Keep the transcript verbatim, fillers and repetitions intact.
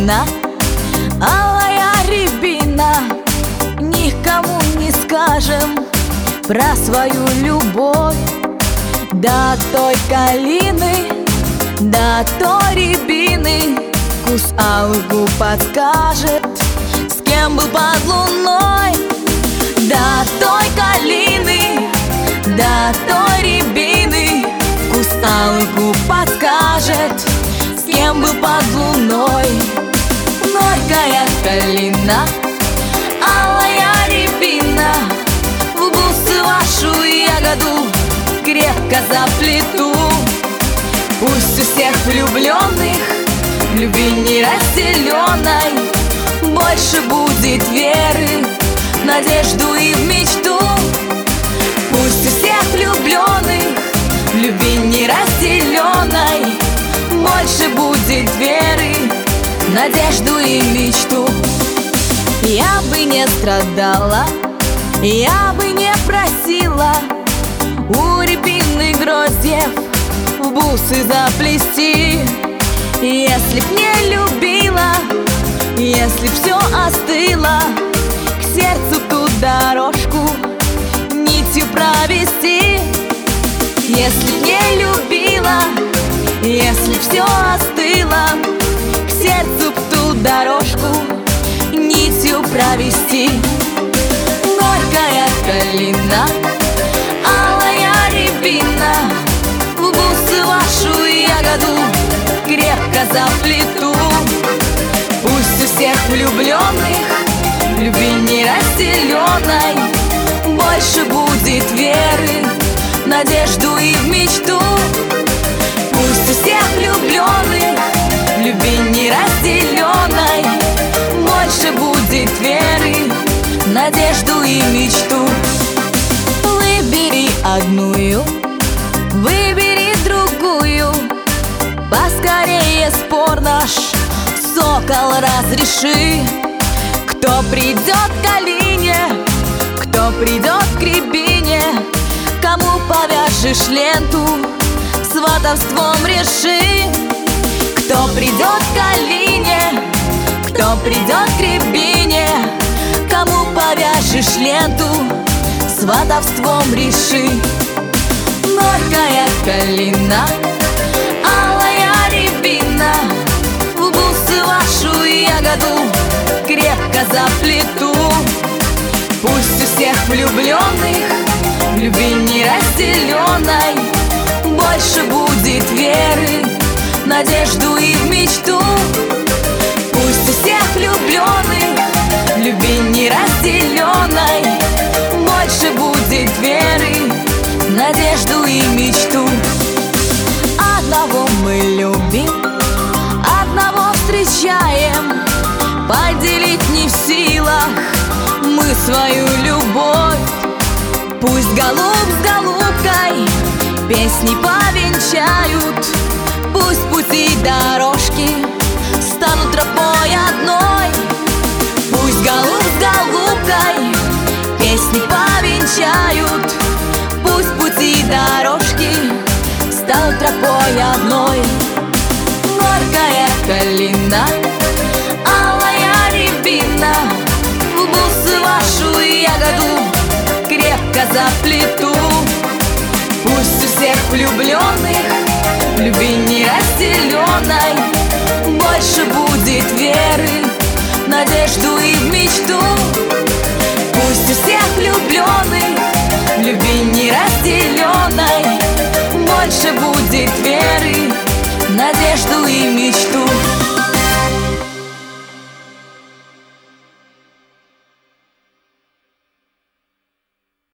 калина, алая рябина. Никому не скажем про свою любовь. До той калины, до той рябины вкус алых губ подскажет, с кем был под луной. До той калины, до той рябины вкус алых губ подскажет, с кем был под луной. Горькая калина, алая рябина, в бусы вашу ягоду крепко заплету. Пусть у всех влюбленных в любви неразделенной больше будет веры, надежду и в мечту. Пусть у всех влюбленных в любви неразделенной больше будет веры, надежду и мечту. Я бы не страдала, я бы не просила у рябины гроздьев в бусы заплести. Если б не любила, если б все остыло, к сердцу ту дорожку нитью провести. Если б не любила, если б все остыло, к сердцу б ту дорожку нитью провести. Горькая калина, алая рябина, в бусы вашу ягоду крепко заплету. Пусть у всех влюбленных в любви неразделенной больше будет веры, надежду и в мечту. Пусть у всех влюбленных в любви неразделенной больше будет веры, надежду и мечту. Выбери одную, выбери другую, поскорее спор наш, сокол, разреши. Кто придет к калине, кто придет к рябине, кому повяжешь ленту, сватовством реши. Кто придет к калине, кто придет к рябине, кому повяжешь ленту, сватовством реши. Горькая калина, алая рябина, в бусы вашу ягоду крепко заплету. Пусть у всех влюбленных в любви неразделенной больше будет веры, надежду и в мечту. Пусть у всех влюбленных в любви неразделенной больше будет веры, надежду и мечту. Одного мы любим, одного встречаем, поделить не в силах мы свою любовь. Пусть голубь с голубкой песни повенчают, пусть пути и дорожки станут тропой одной. Пусть голубь с голубкой песни повенчают, пусть пути и дорожки станут тропой одной. Горькая калина, алая рябина, в бусы вашу ягоду крепко заплету. Пусть у всех влюбленных в любви неразделенной больше будет веры, надежду и в мечту. Пусть у всех влюбленных в любви неразделенной больше будет веры, надежду и мечту.